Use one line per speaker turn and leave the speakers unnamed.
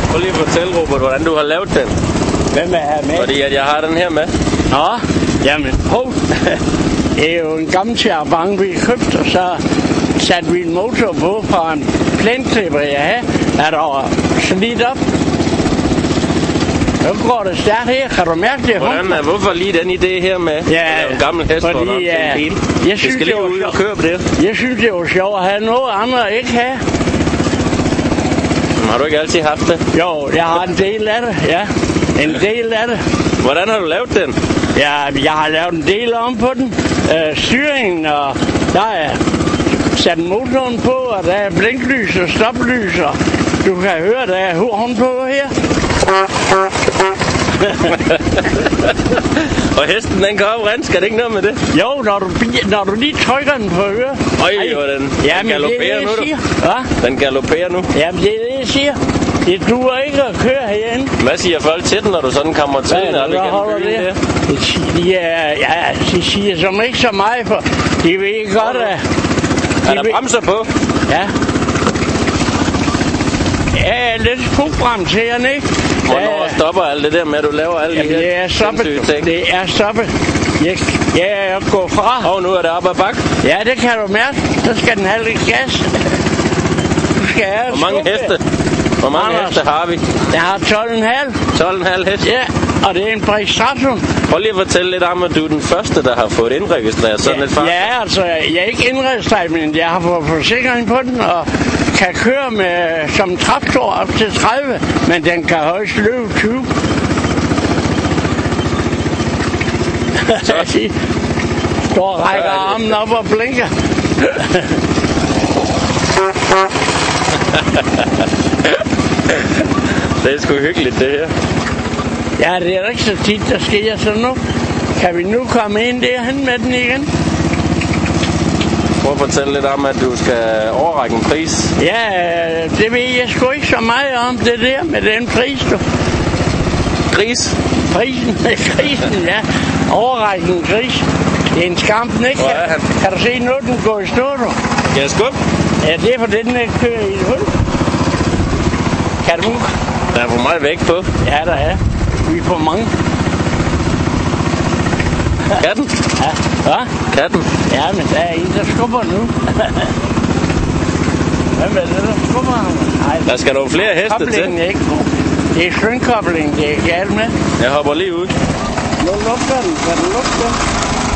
Prøv lige at fortælle, Robert, hvordan du har lavet den.
Hvem vil have med?
Fordi at jeg har den her med.
Nå, jamen, det er jo en gammel charbang, vi købte, og så satte vi en motor på fra en plænklipper, jeg havde, at der var slidt op. Nu går det stærkt her, kan du mærke det?
Hvorfor lige den idé her med en gammel hest for en bil? Jeg synes, det var sjovt. Køre på det.
Jeg synes, det var sjovt at have noget andre ikke have.
Har du ikke altid haft det?
Jo, jeg har en del af det, ja. En del af det.
Hvordan har du lavet den?
Ja, jeg har lavet en del om på den. Styringen, og der er sat motoren på, og der er blinklys og stoplys, og du kan høre, der er horn på her.
Og hesten, den kan op skal det ikke noget med det?
Jo, når du lige trykker den på øret.
Den galopperer nu, du.
Hvad?
Den galopperer nu.
Jamen, det er det, jeg siger. Det duer ikke at køre herinde.
Hvad siger folk til den, når du sådan kommer til den?
De siger som ikke så meget, for de ved godt, at...
Er der bremser på?
Ja. Ja, lidt fugtbrems her, ikke?
Hvornår stopper alt det der med, at du laver alle de her sindssyge ting?
Det er stoppet. Jeg går fra.
Og nu er det op ad bakke.
Ja, det kan du mærke. Så skal den have lidt gas.
Hvor mange heste? Hvor mange heste har vi?
Jeg har 12,5.
12,5 heste?
Ja, og det er en Brix Stratum.
Prøv lige at fortælle lidt om, at du er den første, der har fået indregistreret sådan et fartøj.
Ja, altså, jeg er ikke indregistreret, men jeg har fået forsikring på den, og kan køre med som traktor op til 30, men den kan højst løbe 20. Så står og rækker armen op og blinker.
Det er sgu hyggeligt, det her.
Ja, det er ikke så tit, der sker sådan nu. Kan vi nu komme ind derhen med den igen?
Prøv at fortælle lidt om, at du skal overrække en pris.
Ja, det ved jeg sgu ikke så meget om, det der med den pris, du.
Gris?
Grisen, ja. Overrække en gris. Det er en skam, ikke? Kan du se noget, den går i stå, du?
Kan jeg skubbe?
Ja, det er for den, der kører i et hul. Kan du?
Der er for meget vægt på.
Ja, der er. Vi er for mange.
Katten?
Ja. Hvad?
Katten?
Ja, men der er en, der skubber nu. Hvem er det, der skubber ham?
Der skal nogle flere heste til.
Ikke. Det er slyngkoblingen, det er galt med.
Jeg hopper lige ud.
Nu lukker den. Kan du lukke den?